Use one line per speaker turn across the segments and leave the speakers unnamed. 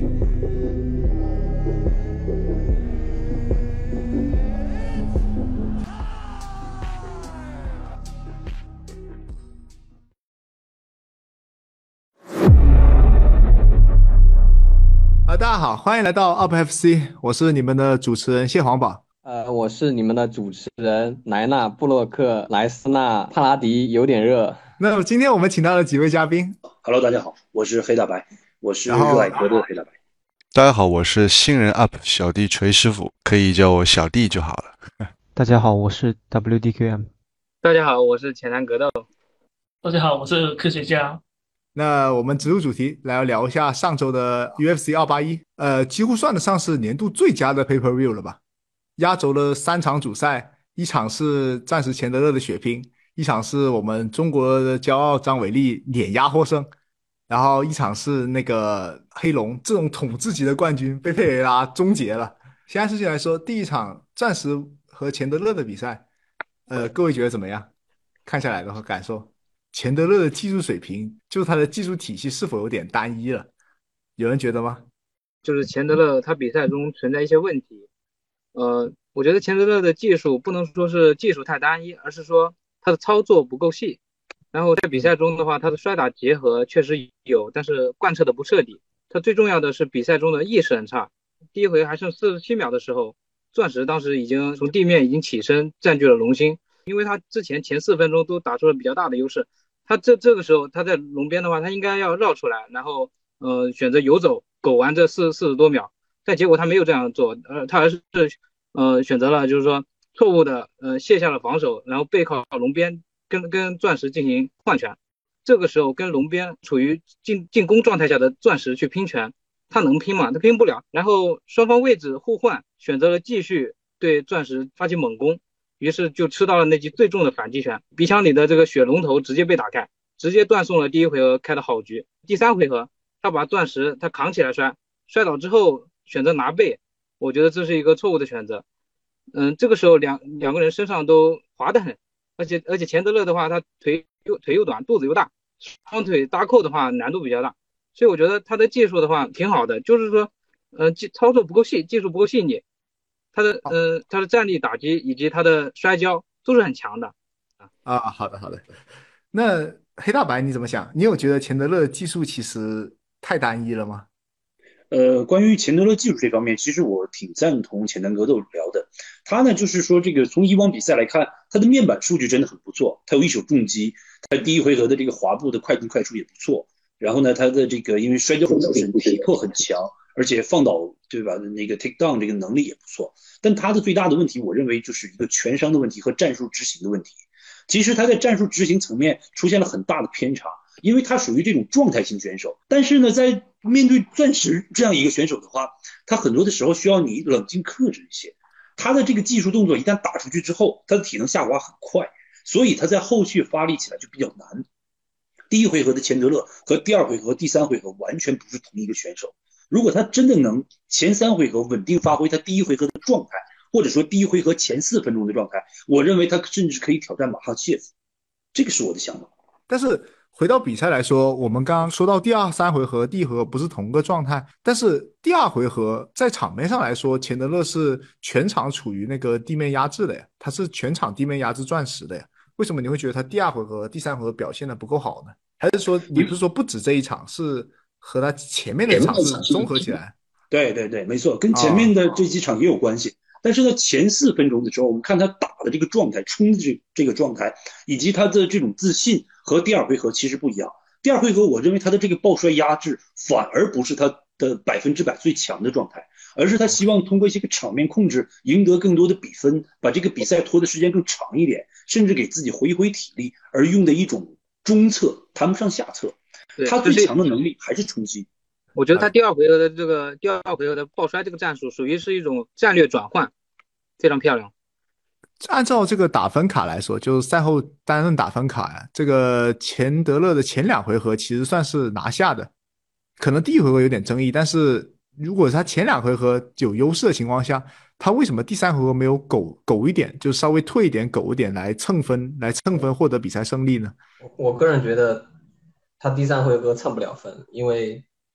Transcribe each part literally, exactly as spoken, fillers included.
啊，大家好，欢迎来到 U P F C，我是你们的主持人谢黄宝。
呃，我是你们的主持人莱纳布洛克莱斯纳帕拉迪，有点热。
那今天我们请到了几位嘉宾，
Hello，大家好，我是黑大白，我
然后
是热爱格斗的黑大白。
大家好，我是新人 U P 小弟锤师傅，可以叫我小弟就好了。
大家好，我是 W D Q M。
大家好，我是浅谈格斗。
大家好，我是科学家。
那我们直入主题，来聊一下上周的 U F C 二八一，呃，几乎算得上是年度最佳的 Pay Per View 了吧？压轴了三场主赛，一场是暂时钱德勒的血拼，一场是我们中国的骄傲张伟丽碾压获胜，然后一场是那个黑龙这种统治级的冠军被佩雷拉终结了。现在事情来说，第一场钻石和钱德勒的比赛，呃，各位觉得怎么样？看下来的话，感受钱德勒的技术水平，就是他的技术体系是否有点单一了？有人觉得吗？
就是钱德勒他比赛中存在一些问题，呃，我觉得钱德勒的技术不能说是技术太单一，而是说他的操作不够细。然后在比赛中的话，他的摔打结合确实有，但是贯彻的不彻底。他最重要的是比赛中的意识很差。第一回还剩四十七秒的时候，钻石当时已经从地面已经起身占据了龙心，因为他之前前四分钟都打出了比较大的优势。他这这个时候他在龙边的话，他应该要绕出来，然后呃选择游走苟完这四四十多秒，但结果他没有这样做，呃他还是呃选择了就是说错误的呃卸下了防守，然后背靠龙边跟跟钻石进行换拳。这个时候跟龙边处于进进攻状态下的钻石去拼拳，他能拼吗？他拼不了。然后双方位置互换，选择了继续对钻石发起猛攻，于是就吃到了那记最重的反击拳，鼻腔里的这个血龙头直接被打开，直接断送了第一回合开的好局。第三回合他把钻石他扛起来摔，摔倒之后选择拿背，我觉得这是一个错误的选择。嗯，这个时候两两个人身上都滑得很，而且而且钱德勒的话，他腿又腿又短，肚子又大，双腿搭扣的话难度比较大，所以我觉得他的技术的话挺好的，就是说，呃，技操作不够细，技术不够细腻，他的呃他的站立打击以及他的摔跤都是很强的。
啊，好的好的。那黑大白你怎么想？你有觉得钱德勒的技术其实太单一了吗？
呃，关于钱德勒技术这方面，其实我挺赞同钱南格斗聊的。他呢，就是说这个从以往比赛来看，他的面板数据真的很不错，他有一手重击，他第一回合的这个滑步的快进快出也不错。然后呢，他的这个因为摔跤手出身，体魄很强，而且放倒对吧？那个 take down 这个能力也不错。但他的最大的问题，我认为就是一个拳商的问题和战术执行的问题。其实他在战术执行层面出现了很大的偏差。因为他属于这种状态型选手，但是呢，在面对钻石这样一个选手的话，他很多的时候需要你冷静克制一些。他的这个技术动作一旦打出去之后，他的体能下滑很快，所以他在后续发力起来就比较难。第一回合的钱德勒和第二回合、第三回合完全不是同一个选手。如果他真的能前三回合稳定发挥他第一回合的状态，或者说第一回合前四分钟的状态，我认为他甚至可以挑战马哈切夫。这个是我的想法。
但是回到比赛来说，我们刚刚说到第二三回合、第一回合不是同个状态，但是第二回合在场面上来说，钱德勒是全场处于那个地面压制的呀，他是全场地面压制钻石的呀。为什么你会觉得他第二回合、第三回合表现的不够好呢？还是说你不是说不止这一场，是和他前面的场次综合起来？
对对对，没错，跟前面的这几场也有关系。哦，但是呢，前四分钟的时候，我们看他打的这个状态，冲的这这个状态，以及他的这种自信，和第二回合其实不一样。第二回合，我认为他的这个抱摔压制反而不是他的百分之百最强的状态，而是他希望通过一些个场面控制，赢得更多的比分，把这个比赛拖的时间更长一点，甚至给自己回一回体力，而用的一种中策，谈不上下策。他最强的能力还是冲击。
我觉得他第二回合的这个第二回合的抱摔这个战术属于是一种战略转换，非常漂亮。
按照这个打分卡来说，就是赛后担任打分卡呀，这个钱德勒的前两回合其实算是拿下的，可能第一回合有点争议，但是如果他前两回合有优势的情况下，他为什么第三回合没有苟苟一点，就稍微退一点苟一点来蹭分，来蹭分获得比赛胜利呢？
我个人觉得他第三回合蹭不了分，因为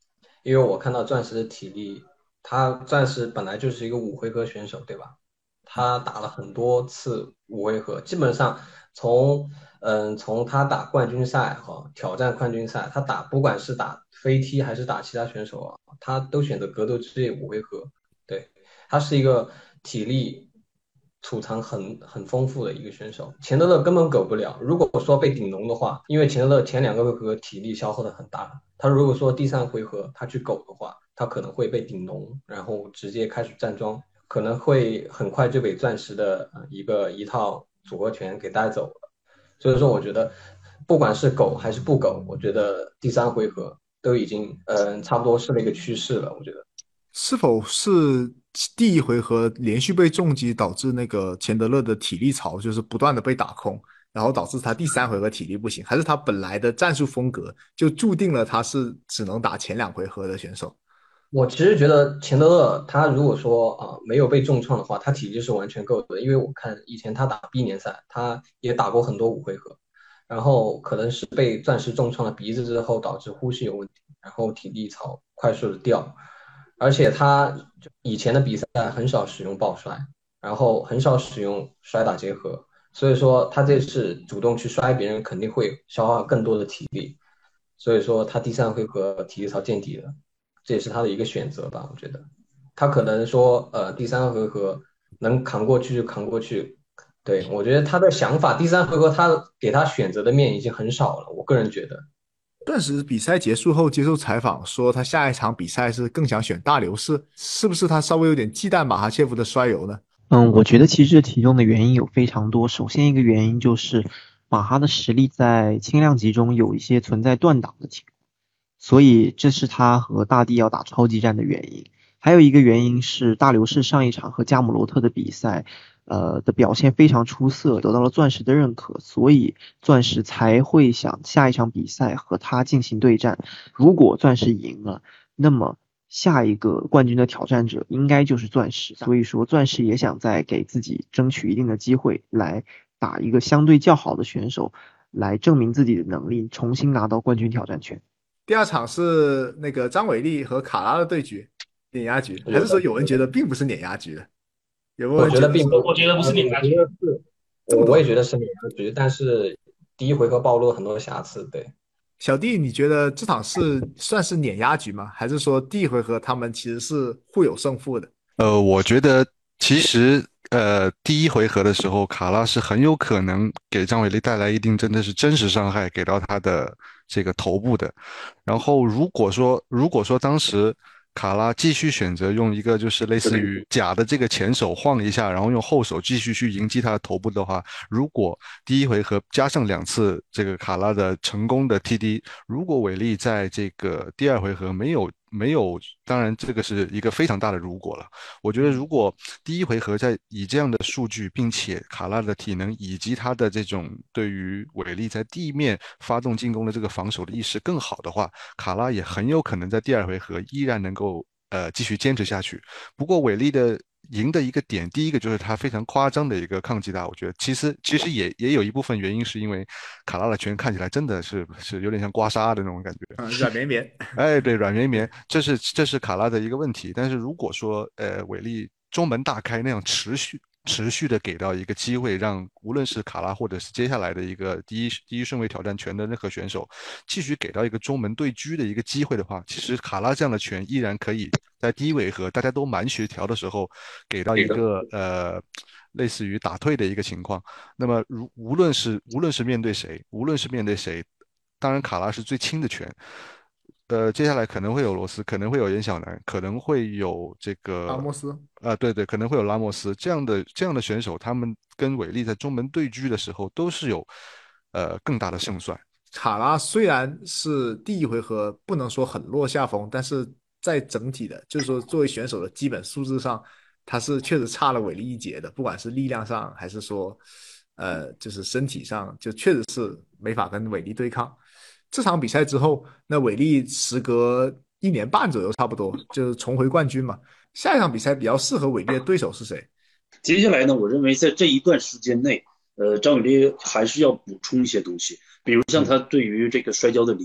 因为我看到钻石的体力，他钻石本来就是一个五回合选手，对吧？他打了很多次五回合，基本上从嗯从他打冠军赛哈挑战冠军赛，他打不管是打飞踢还是打其他选手啊，他都选择格斗之夜五回合。对，他是一个体力储藏很很丰富的一个选手，钱德勒根本苟不了。如果说被顶龙的话，因为钱德勒前两个回合体力消耗的很大，他如果说第三回合他去苟的话，他可能会被顶龙，然后直接开始站桩，可能会很快就被钻石的一个一套组合拳给带走了。所以说，我觉得不管是苟还是不苟，我觉得第三回合都已经嗯、呃、差不多是了一个趋势了。我觉得
是否是第一回合连续被重击导致那个钱德勒的体力槽就是不断的被打空，然后导致他第三回合体力不行，还是他本来的战术风格就注定了他是只能打前两回合的选手？
我其实觉得钱德勒他如果说啊、呃没有被重创的话，他体力是完全够的，因为我看以前他打 B 联赛，他也打过很多五回合，然后可能是被钻石重创了鼻子之后导致呼吸有问题，然后体力槽快速的掉，而且他以前的比赛很少使用抱摔，然后很少使用摔打结合，所以说他这次主动去摔别人肯定会消耗更多的体力，所以说他第三回合体力槽见底了。这也是他的一个选择吧，我觉得他可能说，呃，第三回合能扛过去就扛过去。对，我觉得他的想法，第三回合他给他选择的面已经很少了，我个人觉得。
顿时比赛结束后接受采访说，他下一场比赛是更想选大流士，是不是他稍微有点忌惮马哈切夫的摔油呢？
嗯，我觉得其实这其中的原因有非常多。首先一个原因就是马哈的实力在轻量级中有一些存在断档的情况，所以这是他和大帝要打超级战的原因。还有一个原因是大流士上一场和加姆罗特的比赛，呃的表现非常出色，得到了钻石的认可，所以钻石才会想下一场比赛和他进行对战。如果钻石赢了，那么下一个冠军的挑战者应该就是钻石，所以说钻石也想再给自己争取一定的机会，来打一个相对较好的选手，来证明自己的能力，重新拿到冠军挑战权。
第二场是那个张伟丽和卡拉的对决，碾压局，还是说有人觉得并不是碾压局的？有没有
我
人觉得是
觉得并不，
我觉得不是碾压局。
这么多
我我也觉得是碾压局，但是第一回合暴露很多瑕疵，对。
小弟，你觉得这场是算是碾压局吗？还是说第一回合他们其实是互有胜负的？
呃，我觉得其实呃第一回合的时候，卡拉是很有可能给张伟丽带来一定真的是真实伤害，给到他的这个头部的。然后如果说如果说当时卡拉继续选择用一个就是类似于假的这个前手晃一下，然后用后手继续去迎击他的头部的话，如果第一回合加上两次这个卡拉的成功的 T D，如果韦利在这个第二回合没有没有，当然这个是一个非常大的如果了。我觉得如果第一回合在以这样的数据，并且卡拉的体能以及他的这种对于韦利在地面发动进攻的这个防守的意识更好的话，卡拉也很有可能在第二回合依然能够呃继续坚持下去。不过韦利的赢的一个点，第一个就是他非常夸张的一个抗击打，我觉得其实其实也也有一部分原因是因为卡拉的拳看起来真的是是有点像刮痧的那种感觉。
嗯，软绵绵。
哎，对，软绵绵，这是这是卡拉的一个问题。但是如果说呃韦利中门大开那样持续持续的给到一个机会，让无论是卡拉或者是接下来的一个第一第一顺位挑战权的任何选手，继续给到一个中门对狙的一个机会的话，其实卡拉这样的拳依然可以在第一回合大家都蛮协调的时候，给到一个呃类似于打退的一个情况。那么如无论是无论是面对谁，无论是面对谁，当然卡拉是最轻的拳。呃，接下来可能会有罗斯，可能会有严小南，可能会有这个
阿莫斯。
啊、对对，可能会有拉莫斯这样的这样的选手，他们跟韦利在中门对狙的时候都是有呃更大的胜算。
卡拉虽然是第一回合不能说很落下风，但是在整体的，就是说作为选手的基本素质上，他是确实差了韦利一截的，不管是力量上还是说，呃，就是身体上，就确实是没法跟韦利对抗。这场比赛之后，那韦利时隔一年半左右，差不多就是重回冠军嘛。下一场比赛比较适合韦利的对手是谁？
接下来呢，我认为在这一段时间内，呃，张伟丽还是要补充一些东西，比如像他对于这个摔跤的理解，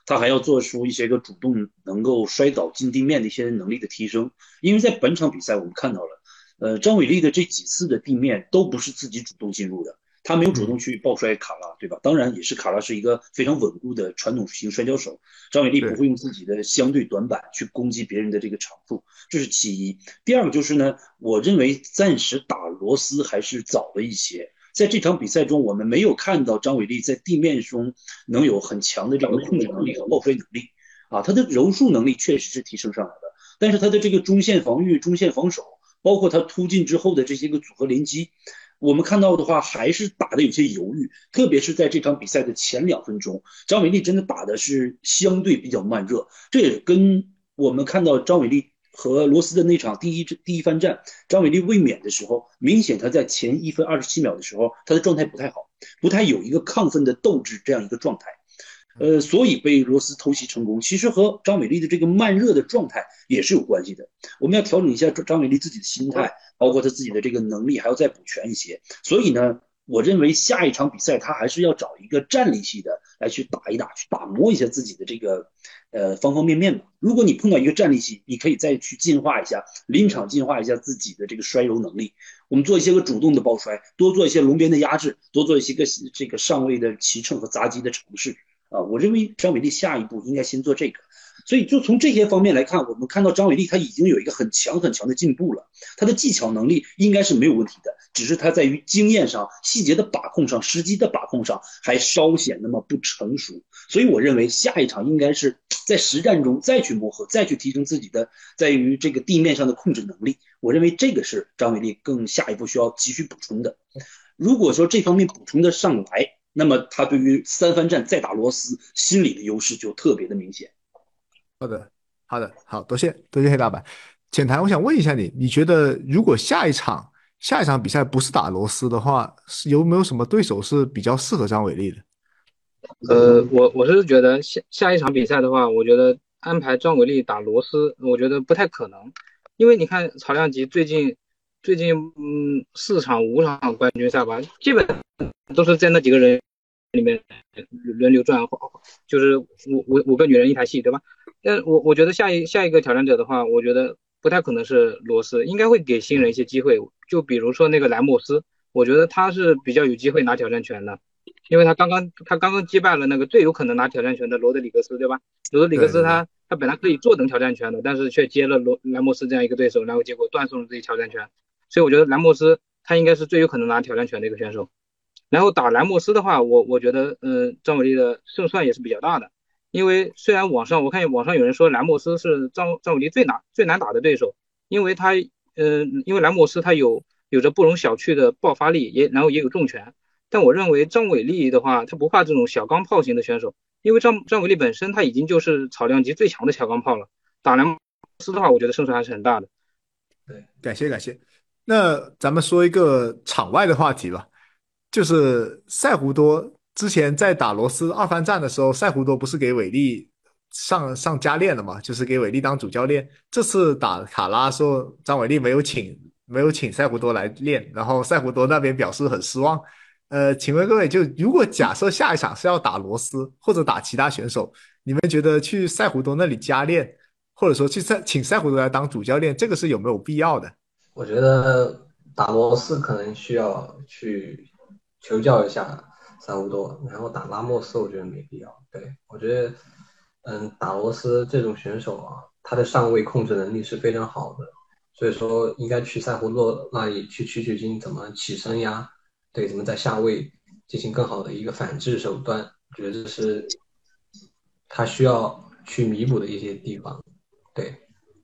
他还要做出一些个主动能够摔倒进地面的一些能力的提升。因为在本场比赛我们看到了，呃，张伟丽的这几次的地面都不是自己主动进入的，他没有主动去抱摔卡拉，对吧？当然也是卡拉是一个非常稳固的传统型摔跤手，张伟丽不会用自己的相对短板去攻击别人的这个长处，这是其一。第二个就是呢，我认为暂时打罗斯还是早了一些。在这场比赛中，我们没有看到张伟丽在地面中能有很强的这个控制能力和抱摔能力啊，他的柔术能力确实是提升上来的，但是他的这个中线防御、中线防守，包括他突进之后的这些个组合连击，我们看到的话还是打的有些犹豫，特别是在这场比赛的前两分钟，张伟丽真的打的是相对比较慢热，这也跟我们看到张伟丽和罗斯的那场第一第一番战，张伟丽卫冕的时候，明显他在前一分二十七秒的时候，他的状态不太好，不太有一个亢奋的斗志这样一个状态。呃，所以被罗斯偷袭成功，其实和张伟丽的这个慢热的状态也是有关系的。我们要调整一下张伟丽自己的心态，包括他自己的这个能力，还要再补全一些。所以呢，我认为下一场比赛他还是要找一个站立系的来去打一打，去打磨一下自己的这个呃方方面面嘛。如果你碰到一个站立系，你可以再去进化一下，临场进化一下自己的这个摔柔能力。我们做一些个主动的抱摔，多做一些龙边的压制，多做一些个这个上位的骑乘和砸击的尝试。啊，我认为张伟丽下一步应该先做这个，所以就从这些方面来看，我们看到张伟丽他已经有一个很强很强的进步了，他的技巧能力应该是没有问题的，只是他在于经验上、细节的把控上、时机的把控上还稍显那么不成熟，所以我认为下一场应该是在实战中再去磨合，再去提升自己的在于这个地面上的控制能力，我认为这个是张伟丽更下一步需要急需补充的。如果说这方面补充的上来，那么他对于三番战再打罗斯心理的优势就特别的明显。
好的，好的，好，多谢多谢黑大白。浅谈，我想问一下你，你觉得如果下一场下一场比赛不是打罗斯的话，是有没有什么对手是比较适合张伟丽的？
呃，我我是觉得下下一场比赛的话，我觉得安排张伟丽打罗斯，我觉得不太可能，因为你看曹亮吉最近最近嗯四场五场冠军赛吧，基本都是在那几个人里面轮流转，就是五五五个女人一台戏，对吧？但我我觉得下一下一个挑战者的话，我觉得不太可能是罗斯，应该会给新人一些机会，就比如说那个莱莫斯，我觉得他是比较有机会拿挑战权的。因为他刚刚他刚刚击败了那个最有可能拿挑战权的罗德里格斯，对吧？罗德里格斯他他本来可以坐等挑战权的，但是却接了罗莱莫斯这样一个对手，然后结果断送了自己挑战权。所以我觉得莱莫斯他应该是最有可能拿挑战权的一个选手。然后打莱莫斯的话，我我觉得呃张伟丽的胜算也是比较大的，因为虽然网上我看网上有人说莱莫斯是张张伟丽最难最难打的对手，因为他呃因为莱莫斯他有有着不容小觑的爆发力，也然后也有重拳。但我认为张伟丽的话，他不怕这种小钢炮型的选手，因为张张伟丽本身他已经就是草量级最强的小钢炮了。打莱莫斯的话，我觉得胜算还是很大的。
对，感谢感谢。那咱们说一个场外的话题吧，就是塞胡多之前在打罗斯二番战的时候，塞胡多不是给伟丽上上加练了嘛，就是给伟丽当主教练。这次打卡拉的时候，张伟丽没有请没有请塞胡多来练，然后塞胡多那边表示很失望。呃，请问各位，就如果假设下一场是要打罗斯或者打其他选手，你们觉得去塞胡多那里加练，或者说去塞请塞胡多来当主教练，这个是有没有必要的？
我觉得打罗斯可能需要去求教一下塞胡多，然后打拉莫斯我觉得没必要。对，我觉得嗯，打罗斯这种选手啊，他的上位控制能力是非常好的，所以说应该去塞胡多那里去取取经，怎么起身呀，对，怎么在下位进行更好的一个反制手段，我觉得这是他需要去弥补的一些地方。对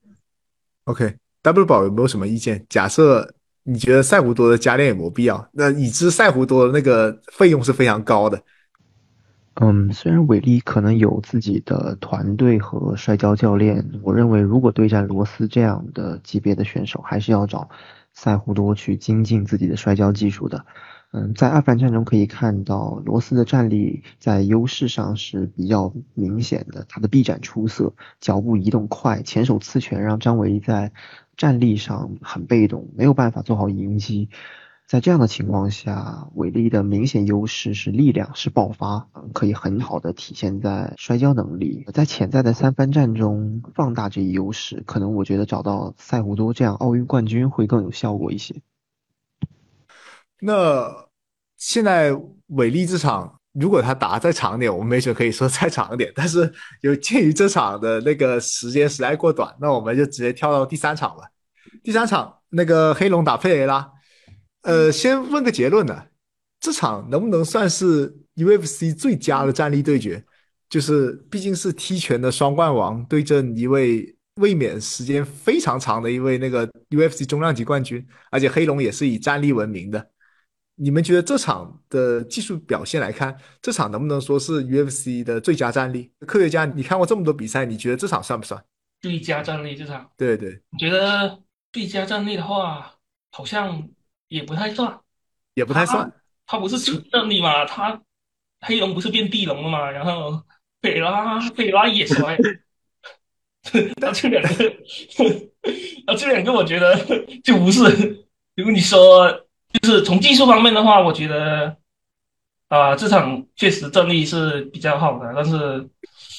，OK，W 宝有没有什么意见？假设你觉得塞胡多的加练有没有必要？那已知塞胡多的那个费用是非常高的。
嗯，虽然伟丽可能有自己的团队和摔跤教练，我认为如果对战罗斯这样的级别的选手，还是要找塞胡多去精进自己的摔跤技术的。嗯，在二番战中可以看到，罗斯的战力在优势上是比较明显的，他的臂展出色，脚步移动快，前手刺拳让张伟丽在战力上很被动，没有办法做好迎击。 在这样的情况下，韦力的明显优势是力量，是爆发，可以很好的体现在摔跤能力。在潜在的三番战中放大这一优势，可能我觉得找到塞胡多这样奥运冠军会更有效果一些。
那现在韦力这场，如果他打再长点，我们没准可以说再长点。但是有鉴于这场的那个时间实在过短，那我们就直接跳到第三场吧。第三场那个黑龙打佩雷拉，呃，先问个结论呢，这场能不能算是 U F C 最佳的战力对决？就是毕竟是踢拳的双冠王对阵一位卫冕时间非常长的一位那个 U F C 重量级冠军，而且黑龙也是以战力闻名的。你们觉得这场的技术表现来看，这场能不能说是 U F C 的最佳战力？科学家，你看过这么多比赛，你觉得这场算不算？
最佳战力这场，
对对，
我觉得最佳战力的话，好像也不太算，
也不太算。
他不是纯战力嘛，他黑龙不是变地龙了嘛，然后贝拉贝拉也摔，那这两个，那这两个我觉得就不是。如果你说就是从技术方面的话，我觉得啊、呃，这场确实战力是比较好的，但是。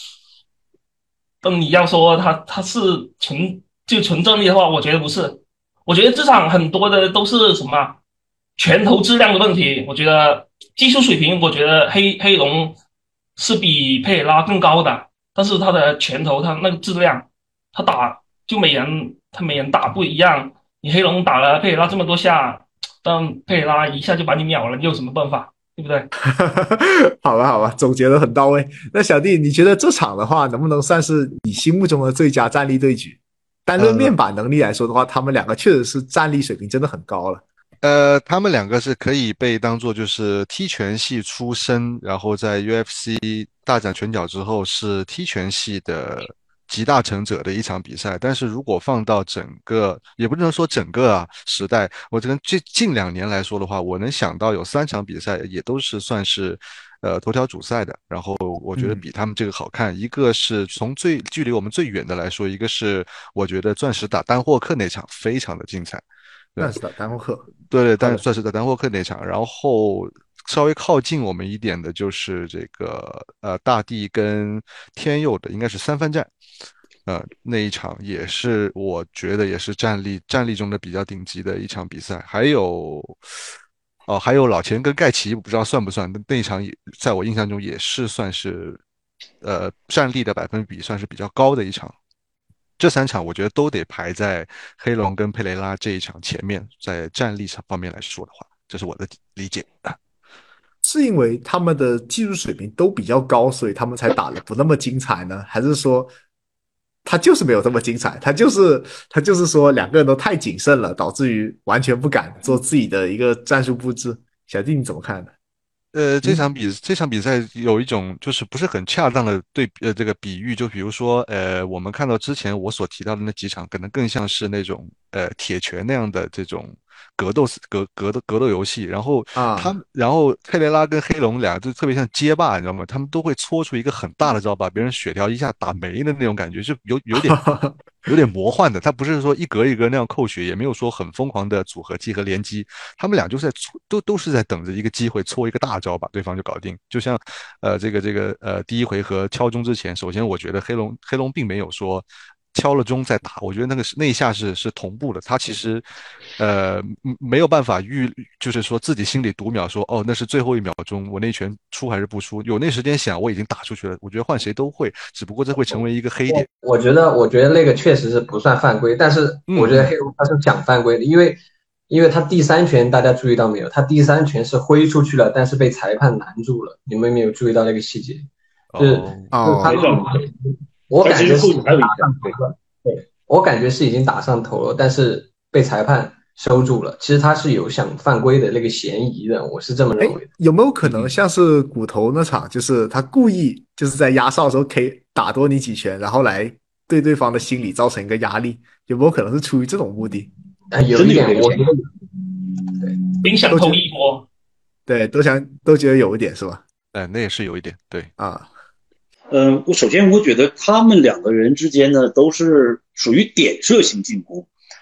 但你要说他他是纯就纯正力的话，我觉得不是。我觉得这场很多的都是什么拳头质量的问题。我觉得技术水平，我觉得黑黑龙是比佩雷拉更高的，但是他的拳头他那个质量，他打就每人他每人打不一样。你黑龙打了佩雷拉这么多下，但佩雷拉一下就把你秒了，你有什么办法？对不对？
好吧，好吧，总结的很到位。那小弟，你觉得这场的话，能不能算是你心目中的最佳战力对决？单论面板能力来说的话，他们两个确实是战力水平真的很高了。
呃，他们两个是可以被当做就是踢拳系出身，然后在 U F C 大展拳脚之后是踢拳系的集大成者的一场比赛。但是如果放到整个，也不能说整个啊时代，我这跟近近两年来说的话，我能想到有三场比赛也都是算是呃头条主赛的，然后我觉得比他们这个好看。嗯、一个是从最距离我们最远的来说，一个是我觉得钻石打丹霍克那场非常的精彩。
钻石打丹霍克，
对对，但是钻石打丹霍克那场，然后稍微靠近我们一点的就是这个呃大地跟天佑的，应该是三番战，呃那一场也是我觉得也是战力战力中的比较顶级的一场比赛。还有哦，还有老钱跟盖奇，我不知道算不算，那一场也在我印象中也是算是呃战力的百分比算是比较高的一场。这三场我觉得都得排在黑龙跟佩雷拉这一场前面，在战力上方面来说的话，这是我的理解。
是因为他们的技术水平都比较高，所以他们才打得不那么精彩呢？还是说他就是没有这么精彩？他就是他就是说两个人都太谨慎了，导致于完全不敢做自己的一个战术布置。小弟你怎么看呢？
呃，这场比这场比赛有一种就是不是很恰当的对呃这个比喻，就比如说呃我们看到之前我所提到的那几场，可能更像是那种呃铁拳那样的这种格斗格格斗格斗游戏，然后他们、
啊，
然后佩雷拉跟黑龙俩就特别像街霸，你知道吗？他们都会搓出一个很大的招，把别人血条一下打没的那种感觉，就有有点有点魔幻的。他不是说一格一格那样扣血，也没有说很疯狂的组合技和连击，他们俩就是在搓都都是在等着一个机会搓一个大招把对方就搞定。就像呃这个这个呃第一回合敲钟之前，首先我觉得黑龙黑龙并没有说敲了钟再打，我觉得那个是那一下是是同步的。他其实呃没有办法预，就是说自己心里读秒说哦那是最后一秒钟，我那拳出还是不出？有那时间想我已经打出去了，我觉得换谁都会，只不过这会成为一个黑点。
我觉得，我觉得那个确实是不算犯规，但是我觉得黑龙他是想犯规的，因为因为他第三拳大家注意到没有？他第三拳是挥出去了，但是被裁判拦住了，你们有没有注意到那个细节？就是
哦，
他，我感觉是已经打
上
头了，对，我感觉是已经打上头了，但是被裁判收住了。其实他是有想犯规的那个嫌疑的，我是这么认为的。
有没有可能像是骨头那场，就是他故意就是在压哨的时候可以打多你几拳，然后来对对方的心理造成一个压力？有没有可能是出于这种目的？
啊，有一点，我觉得
影响头一波。
对，都想都觉得有一点是吧？
哎，那也是有一点，对
啊。
嗯，我首先我觉得他们两个人之间呢都是属于点射型进攻，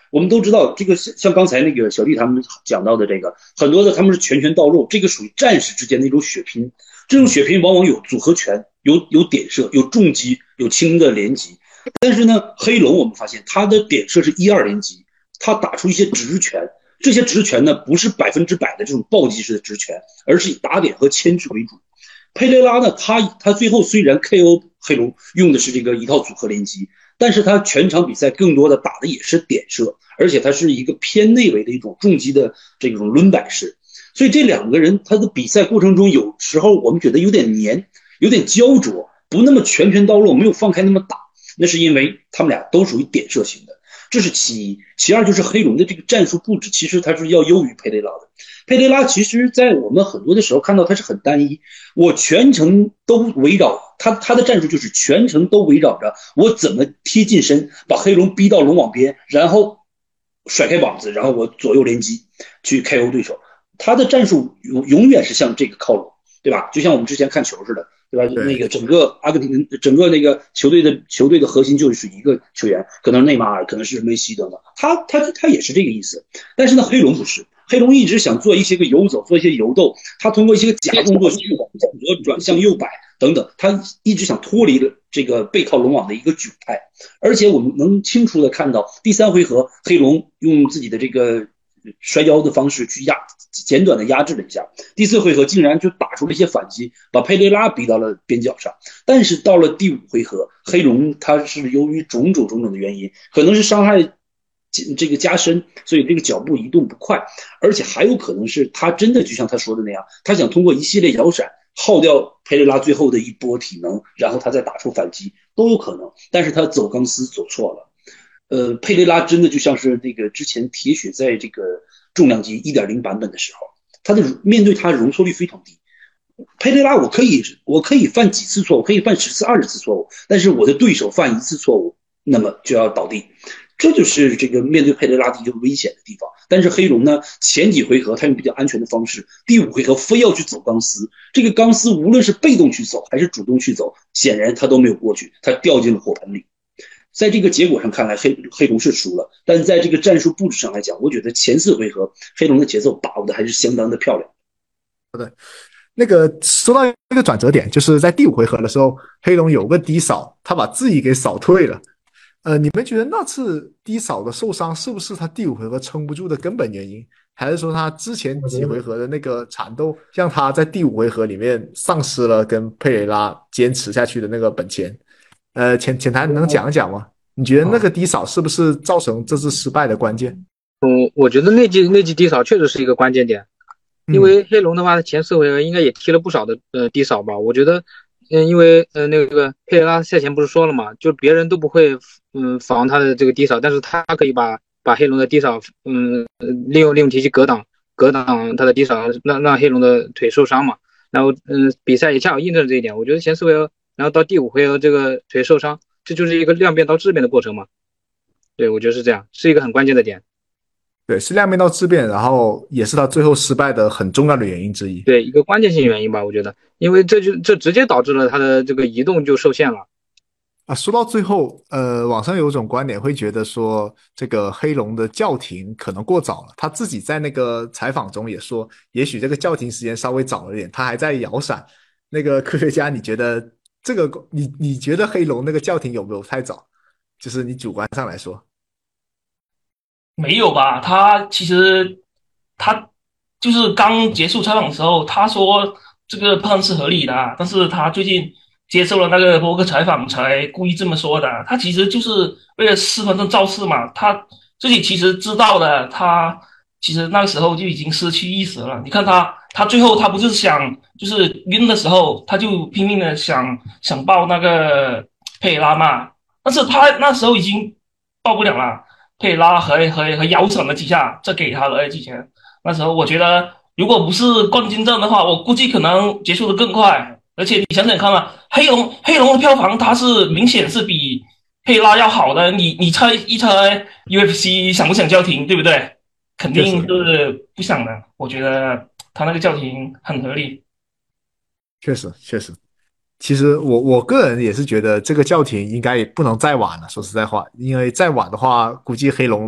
我们都知道，这个像刚才那个小弟他们讲到的这个，很多的他们是拳拳到肉，这个属于战士之间的一种血拼。这种血拼往往有组合拳，有有点射，有重击，有轻的连击。但是呢，黑龙我们发现他的点射是一二连击，他打出一些直拳，这些直拳呢不是百分之百的这种暴击式的直拳，而是以打点和牵制为主。佩雷拉呢，他他最后虽然 K O 黑龙用的是这个一套组合连击，但是他全场比赛更多的打的也是点射，而且他是一个偏内围的一种重击的这种抡摆式。所以这两个人他的比赛过程中，有时候我们觉得有点黏，有点焦灼，不那么拳拳到肉，没有放开那么打，那是因为他们俩都属于点射型的，这是其一。其二就是黑龙的这个战术布置，其实他是要优于佩雷拉的。佩雷拉其实在我们很多的时候看到他是很单一，我全程都围绕他，他的战术就是全程都围绕着我怎么贴近身，把黑龙逼到龙网边，然后甩开膀子，然后我左右连击去 K O 对手。他的战术永永远是向这个靠拢，对吧？就像我们之前看球似的，对吧？
对
那个整个阿根廷整个那个球队的球队的核心就是一个球员，可能是内马尔，可能是梅西等等，他他他也是这个意思。但是呢，黑龙不是，黑龙一直想做一些个游走，做一些游斗，他通过一些个假动作向左转向右摆等等，他一直想脱离了这个背靠龙网的一个窘态。而且我们能清楚的看到，第三回合黑龙用自己的这个摔跤的方式去压简短的压制了一下，第四回合竟然就打出了一些反击，把佩雷拉逼到了边角上。但是到了第五回合，黑龙他是由于种种种种的原因，可能是伤害这个加深，所以这个脚步移动不快，而且还有可能是他真的就像他说的那样，他想通过一系列摇闪耗掉佩雷拉最后的一波体能，然后他再打出反击都有可能。但是他走钢丝走错了。呃，佩雷拉真的就像是那个之前铁血在这个重量级 一点零 版本的时候，他的面对他容错率非常低。佩雷拉我可以我可以犯几次错误，可以犯十次二十次错误，但是我的对手犯一次错误，那么就要倒地。这就是这个面对佩雷拉的一个危险的地方。但是黑龙呢，前几回合他用比较安全的方式，第五回合非要去走钢丝，这个钢丝无论是被动去走还是主动去走，显然他都没有过去，他掉进了火盆里。在这个结果上看来，黑黑龙是输了，但在这个战术布置上来讲，我觉得前四回合黑龙的节奏把握的还是相当的漂亮。
对，那个说到一个转折点，就是在第五回合的时候，黑龙有个低扫，他把自己给扫退了。呃，你们觉得那次低扫的受伤是不是他第五回合撑不住的根本原因，还是说他之前几回合的那个缠斗，让他在第五回合里面丧失了跟佩雷拉坚持下去的那个本钱？呃，浅浅谈能讲一讲吗？你觉得那个低扫是不是造成这次失败的关键？
嗯，我觉得那记那记低扫确实是一个关键点，因为黑龙的话，前四回合应该也踢了不少的呃低扫吧。我觉得，嗯，因为呃那个佩雷拉赛前不是说了嘛，就别人都不会嗯防他的这个低扫，但是他可以把把黑龙的低扫嗯利用利用体系格挡格挡他的低扫，让让黑龙的腿受伤嘛。然后嗯比赛也恰好印证了这一点。我觉得前四回合。然后到第五回合这个腿受伤，这就是一个量变到质变的过程嘛。对，我觉得是这样，是一个很关键的点。
对，是量变到质变，然后也是他最后失败的很重要的原因之一。
对，一个关键性原因吧，我觉得，因为这就这直接导致了他的这个移动就受限了。
啊，说到最后，呃，网上有一种观点会觉得说，这个黑龙的叫停可能过早了。他自己在那个采访中也说，也许这个叫停时间稍微早了一点，他还在摇闪。那个科学家，你觉得？这个你你觉得黑龙那个叫停有没有太早？就是你主观上来说，
没有吧？他其实他就是刚结束采访的时候，他说这个判是合理的，但是他最近接受了那个播客采访才故意这么说的。他其实就是为了四分钟造势嘛，他自己其实知道的，他其实那个时候就已经失去意识了。你看他。他最后他不是想就是晕的时候，他就拼命的想想抱那个佩雷拉嘛，但是他那时候已经抱不了了，佩雷拉和和和摇闪了几下，再给他了几拳。那时候我觉得，如果不是冠军战的话，我估计可能结束的更快。而且你想想看嘛，黑龙黑龙的票房它是明显是比佩雷拉要好的，你你猜一猜 U F C 想不想叫停，对不对？肯定是不想的，我觉得。他那个叫停很合理，
确实确实。其实我我个人也是觉得这个叫停应该也不能再晚了。说实在话，因为再晚的话，估计黑龙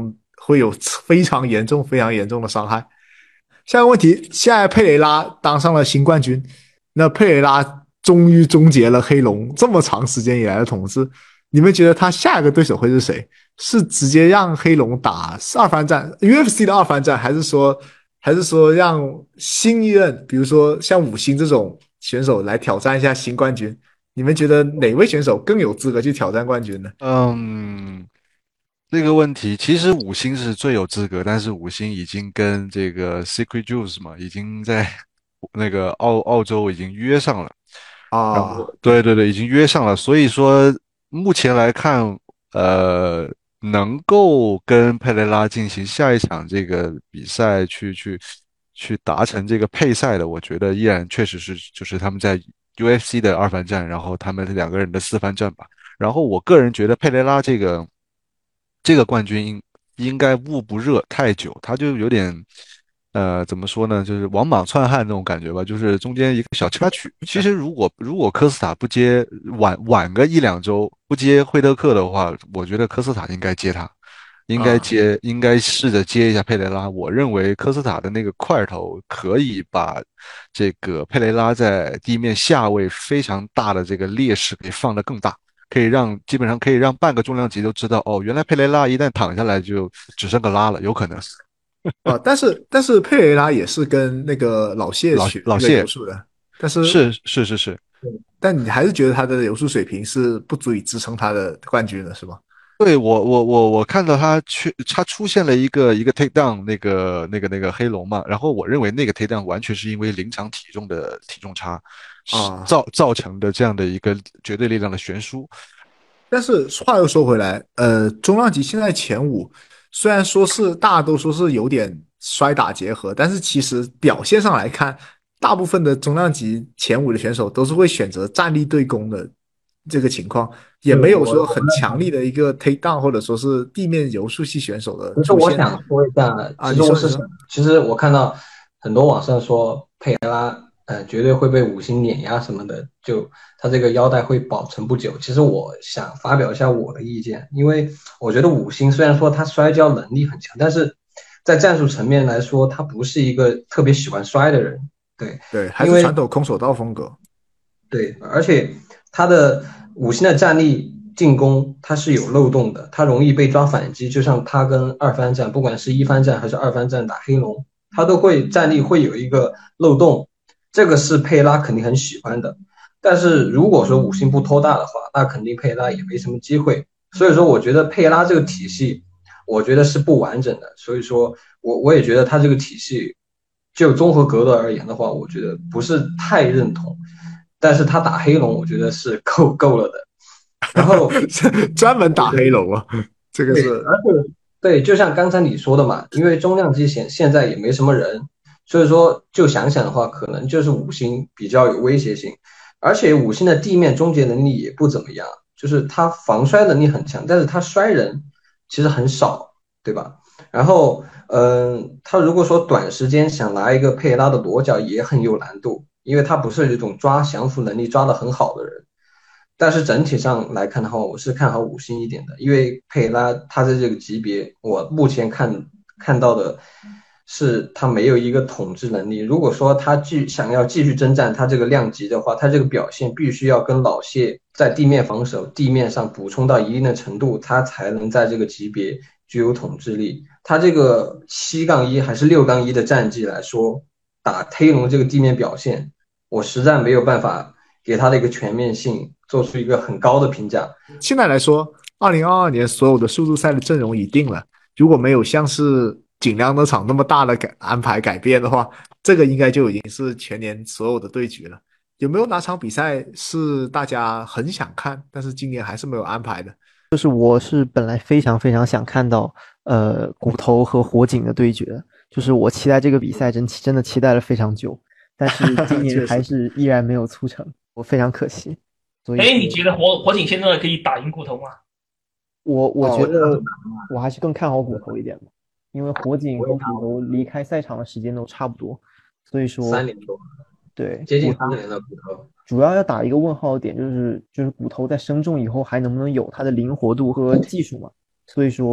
会有非常严重、非常严重的伤害。下一个问题，现在佩雷拉当上了新冠军，那佩雷拉终于终结了黑龙这么长时间以来的统治，你们觉得他下一个对手会是谁？是直接让黑龙打二番战 U F C 的二番战，还是说还是说让新一任，比如说像五星这种选手来挑战一下新冠军？你们觉得哪位选手更有资格去挑战冠军呢？
嗯，这个问题其实五星是最有资格，但是五星已经跟这个 Secret Juice 嘛，已经在那个澳澳洲已经约上了。然
啊，
后对对对，已经约上了，所以说目前来看，呃，能够跟佩雷拉进行下一场这个比赛去去去达成这个配赛的，我觉得依然确实是就是他们在 U F C 的二番战，然后他们两个人的四番战吧。然后我个人觉得佩雷拉这个这个冠军应应该捂不热太久，他就有点呃怎么说呢，就是王莽篡汉那种感觉吧，就是中间一个小插曲。其实如果如果科斯塔不接晚晚个一两周不接惠特克的话，我觉得科斯塔应该接他。应该
啊
接，应该试着接一下佩雷拉。我认为科斯塔的那个块头可以把这个佩雷拉在地面下位非常大的这个劣势给放得更大，可以让基本上可以让半个重量级都知道，哦，原来佩雷拉一旦躺下来就只剩个拉了，有可能。
啊，但是但是佩雷拉也是跟那个老谢
老
学那个
老谢
柔术的，但是
是是是是，
但你还是觉得他的柔术水平是不足以支撑他的冠军的，是吗？
对，我我我我看到他去他出现了一个一个 take down 那个那个那个黑龙嘛，然后我认为那个 take down 完全是因为临场体重的体重差是
啊，
造造成的这样的一个绝对力量的悬殊。
但是话又说回来，呃，中量级现在前五虽然说是大家都说是有点摔打结合，但是其实表现上来看，大部分的中量级前五的选手都是会选择站立对攻的这个情况，也
对，
没有
我
说很强力的一个 take down 或者说是地面柔术系选手的
其实
出现
我想说一下，
啊。
其实我是想，
你说你说
其实我看到很多网上说佩雷拉，呃，绝对会被五星碾压什么的，就他这个腰带会保存不久。其实我想发表一下我的意见，因为我觉得五星虽然说他摔跤能力很强，但是在战术层面来说，他不是一个特别喜欢摔的人。对，
对，还
因为
是传统空手道风格。
对，而且他的五星的战力进攻他是有漏洞的，他容易被抓反击。就像他跟二番战，不管是一番战还是二番战打黑龙，他都会战力会有一个漏洞，这个是佩拉肯定很喜欢的。但是如果说五星不拖大的话，那肯定佩拉也没什么机会。所以说，我觉得佩拉这个体系，我觉得是不完整的。所以说我我也觉得他这个体系，就综合格斗而言的话，我觉得不是太认同。但是他打黑龙，我觉得是够够了的。然后
专门打黑龙啊，这个
对，
是
而且对，就像刚才你说的嘛，因为中量级现现在也没什么人，所以说就想想的话，可能就是五星比较有威胁性，而且五星的地面终结能力也不怎么样，就是他防摔能力很强，但是他摔人其实很少，对吧？然后，嗯，他如果说短时间想拿一个佩拉的裸脚也很有难度，因为他不是一种抓降服能力抓得很好的人。但是整体上来看的话，我是看好五星一点的，因为佩拉他在这个级别，我目前看看到的是他没有一个统治能力。如果说他继想要继续征战他这个量级的话，他这个表现必须要跟老谢在地面防守、地面上补充到一定的程度，他才能在这个级别具有统治力。他这个七杠一还是六杠一的战绩来说，打黑龙这个地面表现，我实在没有办法给他的一个全面性做出一个很高的评价。
现在来说，二零二二年所有的速度赛的阵容已定了，如果没有像是锦标那场那么大的改安排改变的话，这个应该就已经是全年所有的对局了。有没有哪场比赛是大家很想看，但是今年还是没有安排的？
就是我是本来非常非常想看到呃骨头和火警的对决，就是我期待这个比赛真真的期待了非常久，但是今年还是依然没有促成，我非常可惜。所以
哎，你觉得火火警现在可以打赢骨头吗？
我我觉
哦
得我还是更看好骨头一点吧，因为火警和骨头离开赛场的时间都差不多，所以说
三年多，
对
接近三年的骨头。
主要要打一个问号的点就是就是骨头在生重以后还能不能有它的灵活度和技术嘛，所以说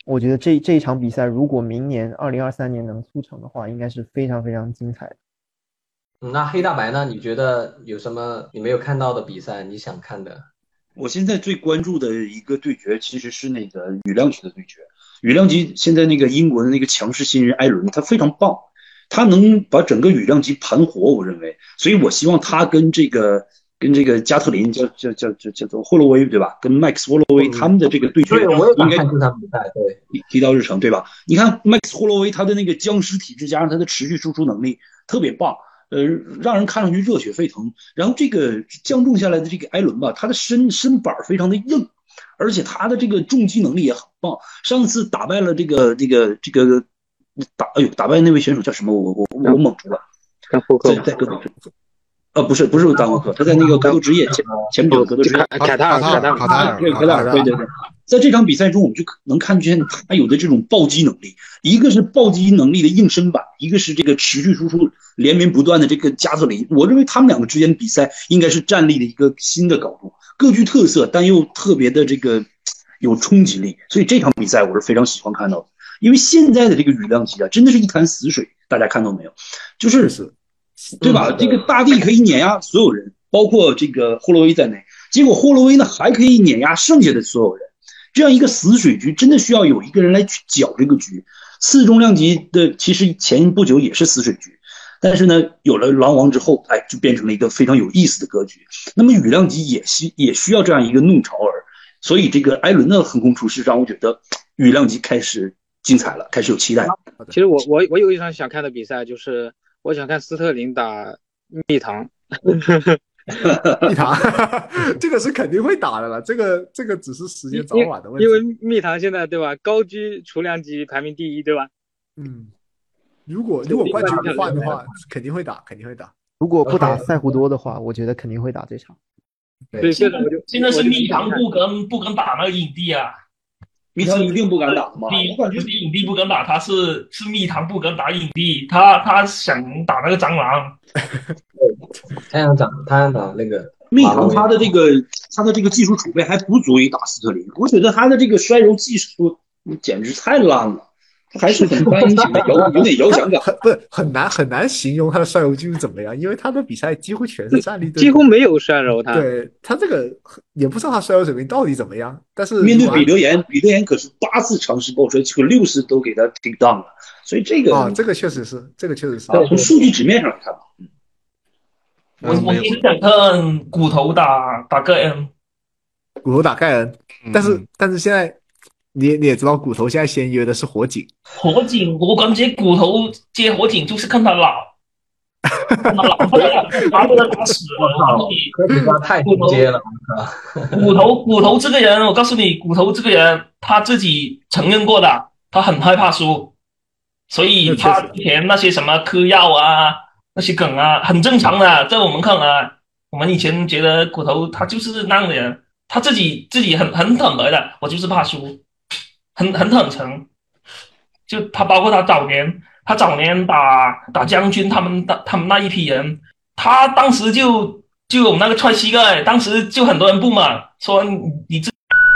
我觉得这这一场比赛，如果明年二零二三年能促成的话，应该是非常非常精彩的。
嗯那黑大白呢？你觉得有什么你没有看到的比赛你想看的？
我现在最关注的一个对决其实是那个羽量级的对决。羽量级现在那个英国的那个强势新人艾伦，他非常棒，他能把整个羽量级盘活，我认为，所以我希望他跟这个跟这个加特林叫叫叫叫叫做霍洛威对吧？跟麦克斯霍洛威他们的这个对决，
对，我也想
应该
看这场比赛。对，
提到日程对吧？你看麦克斯霍洛威他的那个僵尸体质加上他的持续输出能力特别棒。呃，让人看上去热血沸腾。然后这个降重下来的这个艾伦吧，他的身身板非常的硬，而且他的这个重击能力也很棒。上次打败了这个这个这个打哎呦打败那位选手叫什么？我我我蒙住了。在在格斗，呃不是不是丹沃克，他在那个格斗职业前前不久格斗职业
卡塔尔卡塔尔
卡塔尔
对卡塔尔对对对。在这场比赛中，我们就能看见他有的这种暴击能力，一个是暴击能力的硬身板，一个是这个持续输出连绵不断的这个加特林。我认为他们两个之间的比赛应该是站立的一个新的高度，各具特色，但又特别的这个有冲击力。所以这场比赛我是非常喜欢看到的，因为现在的这个羽量级啊，真的是一潭死水，大家看到没有？就是对吧？这个大帝可以碾压所有人，包括这个霍洛威在内，结果霍洛威呢还可以碾压剩下的所有人。这样一个死水局真的需要有一个人来去搅这个局。次重量级的其实前不久也是死水局，但是呢有了狼王之后，哎，就变成了一个非常有意思的格局。那么羽量级也需也需要这样一个弄潮儿，所以这个艾伦的横空出世让我觉得羽量级开始精彩了，开始有期待。
其实我我我有一场想看的比赛，就是我想看斯特林打蜜糖。
蜜糖，这个是肯定会打的了，这个这个只是时间早晚的问题。
因为蜜糖现在对吧，高居雏量级排名第一，对吧？
嗯，如果如果冠军换的话，肯定会打，肯定会打。
如果不打塞胡多的话，我觉得肯定会打这场。
对，现在我就
现在是蜜糖不跟不跟打那个影帝啊。
蜜糖一定不敢打吗？
不是影帝不敢打，他是是蜜糖不敢打影帝，他他想打那个蟑螂。
太阳长太阳长那个
蜜糖他的这个他的这个技术储备还不足以打斯特林，我觉得他的这个摔揉技术简直太烂了，他还是很单行的，有有点遥想感。
不是很难很难形容他的摔揉技术怎么样，因为他的比赛几乎全是站立，
几乎没有摔揉他。
对他这个也不知道他摔揉水平到底怎么样，但是
面对彼得岩，彼得岩可是八次尝试爆摔，可六次都给他 take down 了，所以这个
啊，这个确实是，这个确实是。
从数据纸面上来看吧，嗯。
我我也是想看骨头打打盖恩，
骨头打盖恩，但是、嗯、但是现在你你也知道，骨头现在先约的是火警。
火警，我感觉骨头接火警就是看他老，看他老了，把他打死了。
科学家太直接了。
骨头骨头这个人，我告诉你，骨头这个人他自己承认过的，他很害怕输，所以他之前那些什么嗑药啊。那些梗啊，很正常的，在我们看来，我们以前觉得骨头他就是那样的人，他自己自己很很坦白的，我就是怕输，很很坦诚。就他包括他早年，他早年打打将军，他们他们那一批人，他当时就就有那个踹膝盖，当时就很多人不满，说你这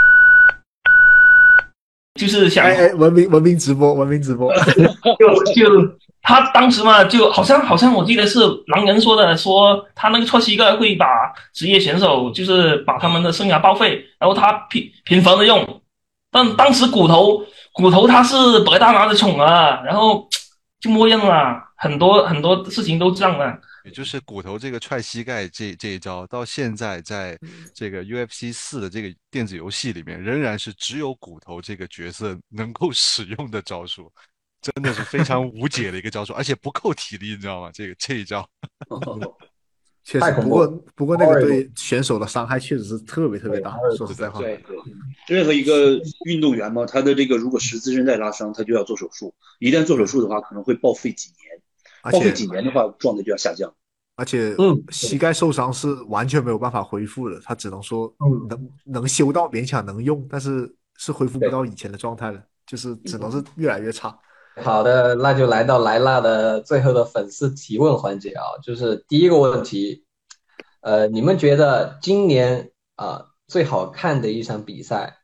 就是想
哎哎文明文明直播，文明直播，
就就。他当时嘛，就好像好像我记得是狼人说的，说他那个踹膝盖会把职业选手就是把他们的生涯报废，然后他频频繁的用，但当时骨头骨头他是白大拿的宠啊，然后就默认了，很多很多事情都这样的。
也就是骨头这个踹膝盖这这一招，到现在在这个 U F C 四的这个电子游戏里面，仍然是只有骨头这个角色能够使用的招数。真的是非常无解的一个招数，而且不扣体力，你知道吗？这个这一招，
确实。不过不过那个对选手的伤害确实是特别特别大。说实在话，
对对，任何一个运动员嘛，他的这个如果十字韧带拉伤，他就要做手术。一旦做手术的话，可能会报废几年。报废几年的话，状态就要下降。
而且，嗯，膝盖受伤是完全没有办法恢复的，他只能说能能修到勉强能用，但是是恢复不到以前的状态了，就是只能是越来越差。
好的，那就来到莱纳的最后的粉丝提问环节啊，就是第一个问题，呃，你们觉得今年啊、呃、最好看的一场比赛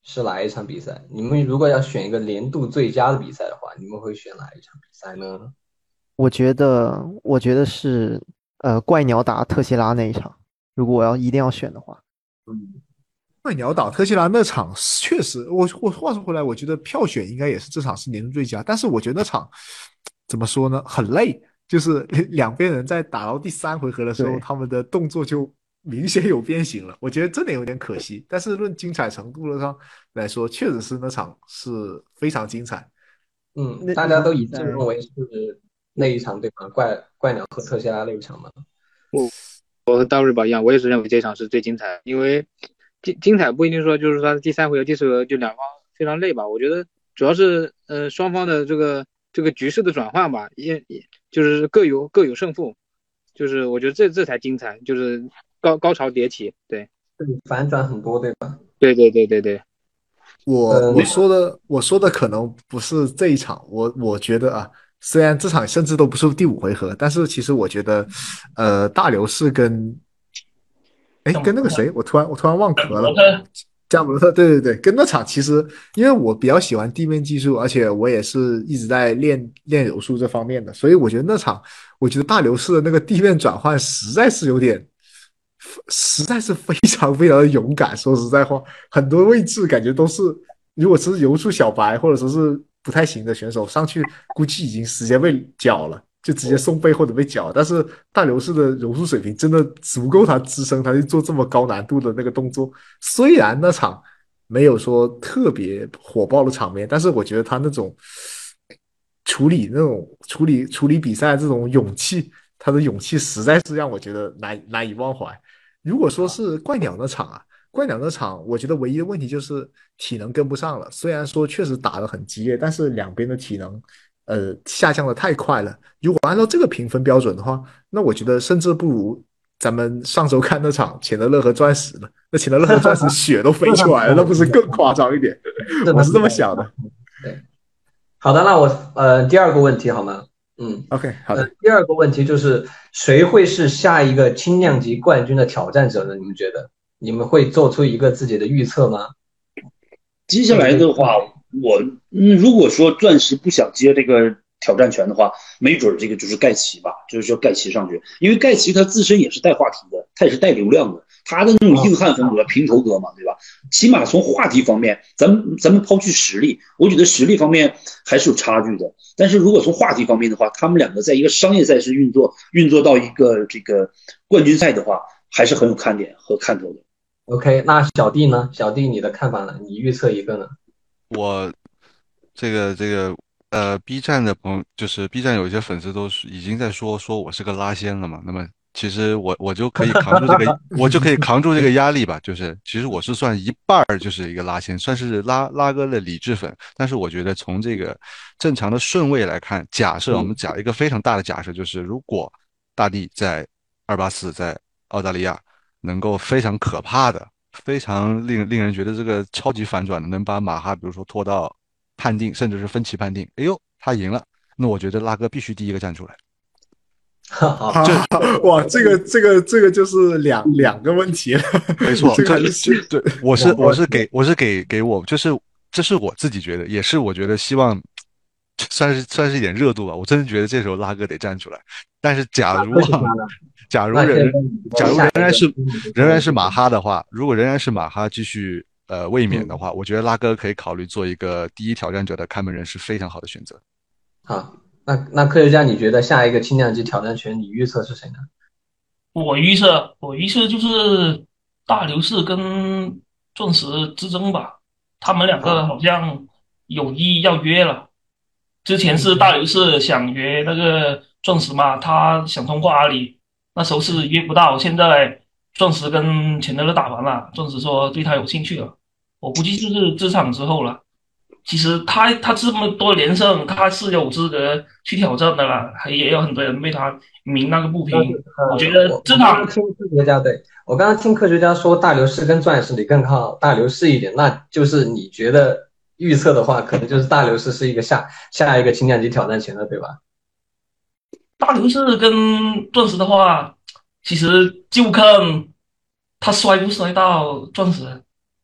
是哪一场比赛？你们如果要选一个年度最佳的比赛的话，你们会选哪一场比赛呢？
我觉得，我觉得是呃怪鸟打特西拉那一场，如果我要一定要选的话。
嗯，
怪鸟打特西拉那场确实，我我话说回来，我觉得票选应该也是这场是年度最佳，但是我觉得那场怎么说呢，很累，就是两边人在打到第三回合的时候，
对
他们的动作就明显有变形了，我觉得这点有点可惜。但是论精彩程度上来说，确实是那场是非常精彩。
嗯，
那
大家都一
那场比赛
致认为是那一场对吧？怪怪鸟和特斯拉那一场吗？
我和大瑞宝一样，我也是认为这场是最精彩的，因为精精彩不一定说就是说第三回合、第四回合就两方非常累吧，我觉得主要是呃双方的这个这个局势的转换吧，也也就是各有各有胜负，就是我觉得这这才精彩，就是高高潮迭起，对
对，反转很多对吧？
对对对对对，
嗯，
我我说的我说的可能不是这一场，我我觉得啊，虽然这场甚至都不是第五回合，但是其实我觉得，呃，大流士跟哎跟那个谁，我突然我突然忘壳了，
罗特
加姆罗特，对对对，跟那场其实因为我比较喜欢地面技术，而且我也是一直在练练柔术这方面的，所以我觉得那场我觉得大流士的那个地面转换实在是有点。实在是非常非常的勇敢。说实在话，很多位置感觉都是，如果是柔术小白或者说是不太行的选手上去，估计已经直接被绞了，就直接送背或者被绞。但是大流士的柔术水平真的足够他支撑他去做这么高难度的那个动作。虽然那场没有说特别火爆的场面，但是我觉得他那种处理那种处理处理比赛这种勇气，他的勇气实在是让我觉得难难以忘怀。如果说是怪鸟那场啊，怪鸟那场，我觉得唯一的问题就是体能跟不上了。虽然说确实打得很激烈，但是两边的体能呃下降的太快了。如果按照这个评分标准的话，那我觉得甚至不如咱们上周看那场钱德勒和钻石呢。那钱德勒和钻石血都飞出来了，那不是更夸张一点？我是这么想的。
对，好的，那我呃第二个问题好吗？嗯
OK， 好的。
呃，第二个问题就是谁会是下一个轻量级冠军的挑战者呢？你们觉得？你们会做出一个自己的预测吗？
接下来的话，我嗯，如果说钻石不想接这个挑战权的话，没准这个就是盖奇吧，就是说盖奇上去，因为盖奇他自身也是带话题的，他也是带流量的，他的那种硬汉风格，平头哥嘛，对吧？起码从话题方面，咱们咱们抛去实力，我觉得实力方面还是有差距的。但是如果从话题方面的话，他们两个在一个商业赛事运作运作到一个这个冠军赛的话，还是很有看点和看头的。
OK，那小弟呢？小弟你的看法呢？你预测一个呢？
我这个这个呃，B 站的朋友就是 B 站有一些粉丝都是已经在说说我是个拉仙了嘛。那么其实我我就可以扛住这个，我就可以扛住这个压力吧。就是其实我是算一半儿就是一个拉仙，算是拉拉哥的理智粉。但是我觉得从这个正常的顺位来看，假设我们假一个非常大的假设，就是如果大帝在二八四在澳大利亚能够非常可怕的。非常令令人觉得这个超级反转的，能把马哈比如说拖到判定，甚至是分歧判定，哎呦，他赢了，那我觉得拉哥必须第一个站出来。
好，
哇，这个这个这个就是两两个问题了。
没错，
这个
这这对，我是我是给我是给给我，就是这是我自己觉得，也是我觉得希望算是算是一点热度吧。我真的觉得这时候拉哥得站出来。但是假如啊，假如人假如仍然是仍然是马哈的话，如果仍然是马哈继续呃卫冕的话，我觉得拉哥可以考虑做一个第一挑战者的看门人，是非常好的选择。
好，那那科学家，你觉得下一个轻量级挑战权，你预测是谁呢？
我预测我预测就是大流士跟钻石之争吧，他们两个好像有意要约了。之前是大流士想约那个钻石嘛，他想通过阿里，那时候是约不到。现在钻石跟钱德勒打完了，钻石说对他有兴趣了，我估计就是这场之后了。其实他他这么多连胜，他是有资格去挑战的了，还也有很多人为他鸣那个不平。我觉得这场
听科学家对我刚刚听科学家说大流士跟钻石，你更看好大流士一点，那就是你觉得预测的话，可能就是大流士是一个下下一个轻量级挑战权的，对吧？
大流士跟钻石的话，其实就看他摔不摔到钻石。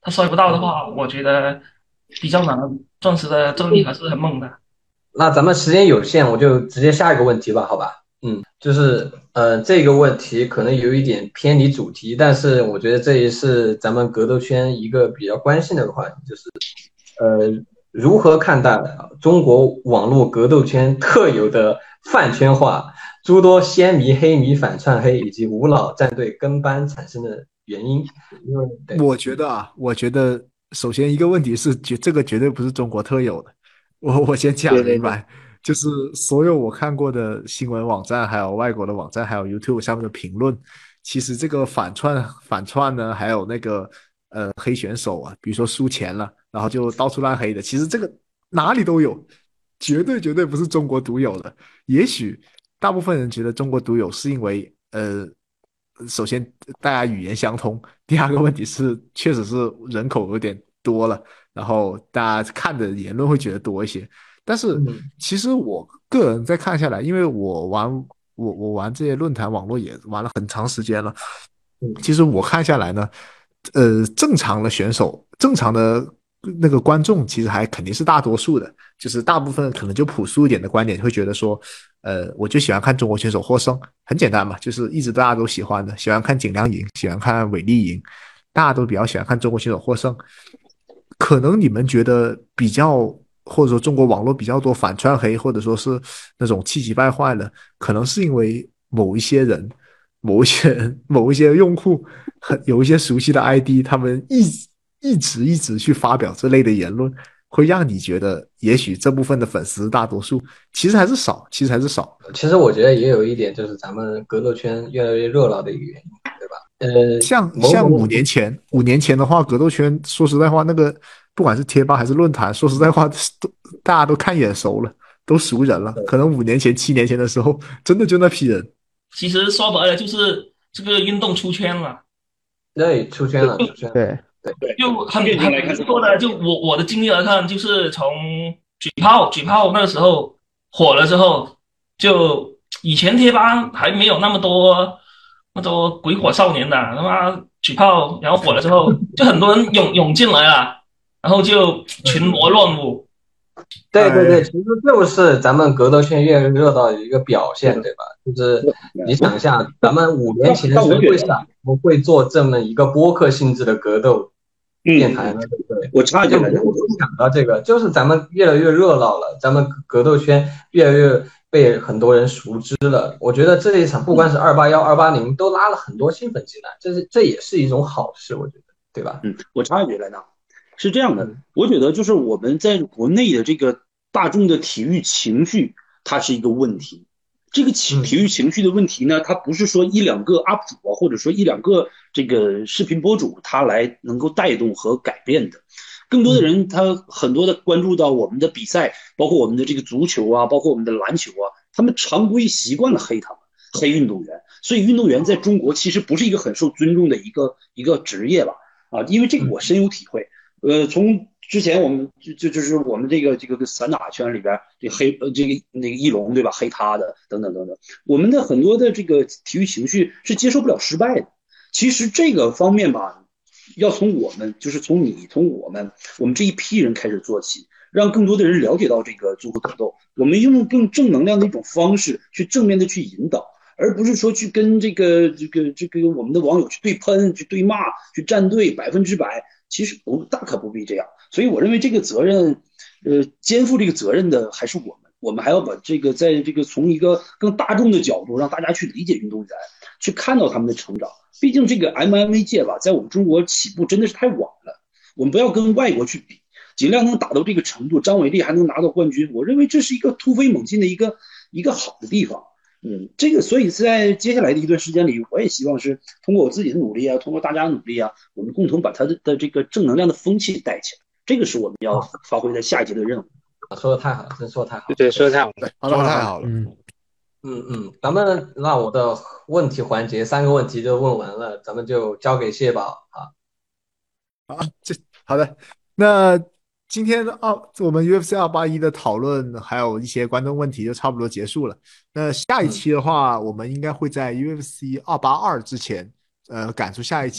他摔不到的话，我觉得比较难。钻石的正力还是很猛的。
那咱们时间有限，我就直接下一个问题吧，好吧？嗯，就是呃，这个问题可能有一点偏离主题，但是我觉得这也是咱们格斗圈一个比较关心的一个话题，就是呃，如何看待中国网络格斗圈特有的饭圈化，诸多鲜迷、黑迷、反串黑以及无脑战队跟班产生的原因？因为对
我觉得啊，我觉得首先一个问题是，绝这个绝对不是中国特有的。我我先讲
对对对，
明白，就是所有我看过的新闻网站，还有外国的网站，还有 YouTube 上面的评论，其实这个反串反串呢，还有那个呃黑选手啊，比如说输钱了，然后就到处乱黑的，其实这个哪里都有，绝对绝对不是中国独有的。也许大部分人觉得中国独有，是因为呃，首先大家语言相通，第二个问题是确实是人口有点多了，然后大家看的言论会觉得多一些。但是
嗯
其实我个人在看下来，因为我玩我我玩这些论坛网络也玩了很长时间了，
嗯
其实我看下来呢，呃，正常的选手，正常的那个观众，其实还肯定是大多数的，就是大部分可能就朴素一点的观点会觉得说，呃，我就喜欢看中国选手获胜，很简单嘛，就是一直大家都喜欢的，喜欢看景亮赢，喜欢看韦力赢，大家都比较喜欢看中国选手获胜。可能你们觉得比较，或者说中国网络比较多反串黑，或者说是那种气急败坏的，可能是因为某一些人、某一些人、某一些用户，很有一些熟悉的 I D，他们一一直一直去发表这类的言论，会让你觉得，也许这部分的粉丝大多数其实还是少，其实还是少。
其实我觉得也有一点，就是咱们格斗圈越来越热闹的一个原因，对吧？呃，
像
某种
像五年前，五年前的话，格斗圈说实在话，那个不管是贴吧还是论坛，说实在话，都大家都看眼熟了，都熟人了。可能五年前、七年前的时候，真的就那批人。
其实说白了就是这个运动出圈了。
对出圈了，出圈了，
对，
对
对，
就很
变成来看
很说的，就我我的经历来看，就是从举炮举炮那个时候火了之后，就以前贴吧还没有那么多那么多鬼火少年的，他妈举炮，然后火了之后，就很多人涌涌进来了，然后就群魔乱舞。
对对对，
哎，
其实就是咱们格斗圈越来越热闹的一个表现，对吧？就是你想一下，咱们五年前
但我觉得，
谁会想我们会做这么一个播客性质的格斗电台
嗯，
呢？对不对？
我插一句来讲，
就没有想到这个，就是咱们越来越热闹了，咱们格斗圈越来越被很多人熟知了。我觉得这一场不管是二八幺、二八零，都拉了很多新粉进来，这是这也是一种好事，我觉得，对吧？
嗯，我插一句来讲，是这样的，
嗯
我觉得就是我们在国内的这个大众的体育情绪，它是一个问题。这个体体
嗯
育情绪的问题呢，它不是说一两个 U P 主啊，或者说一两个这个视频博主他来能够带动和改变的。更多的
嗯
人他很多的关注到我们的比赛，包括我们的这个足球啊，包括我们的篮球啊，他们常规习惯了黑他们，黑运动员。所以运动员在中国其实不是一个很受尊重的一个一个职业吧。啊，因为这个我深有体会。呃，从之前我们就就就是我们这个这个散打圈里边，这黑呃这个那个一龙对吧，黑他的等等等等，我们的很多的这个体育情绪是接受不了失败的。其实这个方面吧，要从我们就是从你从我们我们这一批人开始做起，让更多的人了解到这个综合格斗，我们用更正能量的一种方式去正面的去引导。而不是说去跟这个这个这个我们的网友去对喷、去对骂、去站队，百分之百，其实不大可不必这样。所以我认为这个责任，呃，肩负这个责任的还是我们，我们还要把这个在这个从一个更大众的角度，让大家去理解运动员，去看到他们的成长。毕竟这个 M M A 界吧，在我们中国起步真的是太晚了，我们不要跟外国去比，尽量能打到这个程度，张伟丽还能拿到冠军，我认为这是一个突飞猛进的一个一个好的地方。嗯，这个所以在接下来的一段时间里，我也希望是通过我自己的努力啊，通过大家的努力啊，我们共同把它的的这个正能量的风气带起来，这个是我们要发挥在下一阶的任务。
说的太好了，真说的太好了。
对，说的太好了。
好了好了好了，
说的太好了。
嗯，
嗯嗯，咱们那我的问题环节三个问题就问完了，咱们就交给谢宝啊。
啊，这好的。那今天的二我们 U F C 二八一的讨论，还有一些观众问题就差不多结束了。那下一期的话，我们应该会在 U F C 二八二之前，呃，赶出下一期。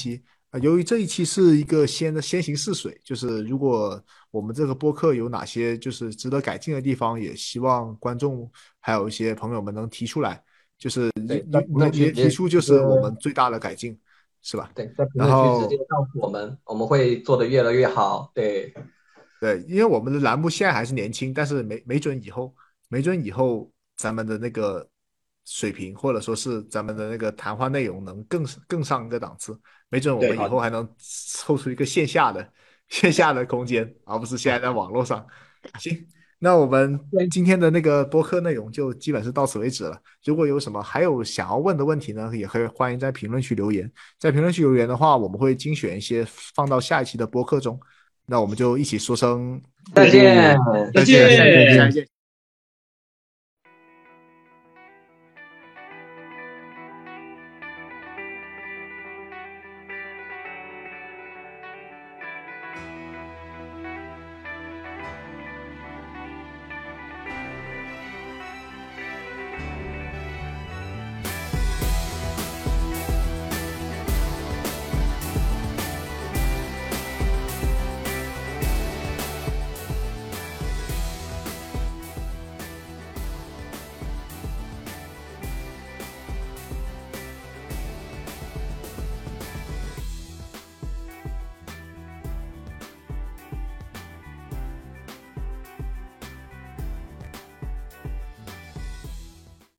呃，由于这一期是一个先的先行试水，就是如果我们这个播客有哪些就是值得改进的地方，也希望观众还有一些朋友们能提出来，就是你
对，在
你
评论区直接
你的提出就是我们最大的改进，是吧？
对，在评
然
论区直接
后
告诉我们，我们会做得越来越好。对，
对，因为我们的栏目现在还是年轻，但是没没准以后，没准以后咱们的那个水平，或者说是咱们的那个谈话内容能更更上一个档次，没准我
对，
们以
好的，
后还能凑出一个线下的线下的空间，而不是现在在网络上。行，那我们
对，
今天的那个播客内容就基本是到此为止了。如果有什么还有想要问的问题呢，也可以欢迎在评论区留言。在评论区留言的话，我们会精选一些放到下一期的播客中。那我们就一起说声
再见。
再
再
见，下一
见。
下一见。